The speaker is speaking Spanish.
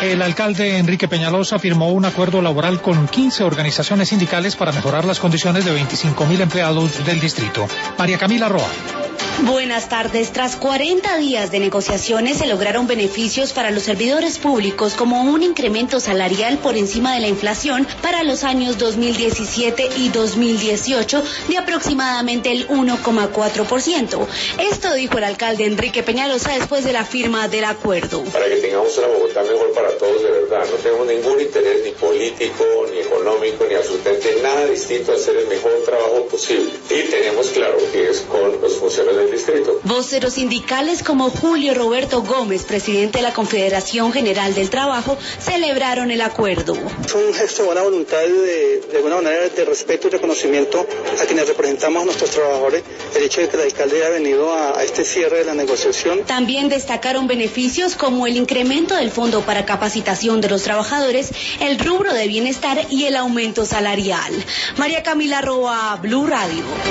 El alcalde Enrique Peñalosa firmó un acuerdo laboral con 15 organizaciones sindicales para mejorar las condiciones de 25.000 empleados del distrito. María Camila Roa. Buenas tardes. Tras 40 días de negociaciones se lograron beneficios para los servidores públicos como un incremento salarial por encima de la inflación para los años 2017 y 2018 de aproximadamente el 1,4%. Esto dijo el alcalde Enrique Peñalosa después de la firma del acuerdo. Para que tengamos una Bogotá mejor para todos, de verdad. No tenemos ningún interés ni político, ni económico, ni absolutamente nada distinto a hacer el mejor trabajo posible. Y tenemos claro que es con los funcionarios del distrito. Voceros sindicales como Julio Roberto Gómez, presidente de la Confederación General del Trabajo, celebraron el acuerdo. Es un gesto de buena voluntad y de alguna manera de respeto y reconocimiento a quienes representamos a nuestros trabajadores, el hecho de que el alcalde haya venido a este cierre de la negociación. También destacaron beneficios como el incremento del fondo para capacitación de los trabajadores, el rubro de bienestar y el aumento salarial. María Camila Roa, Blue Radio.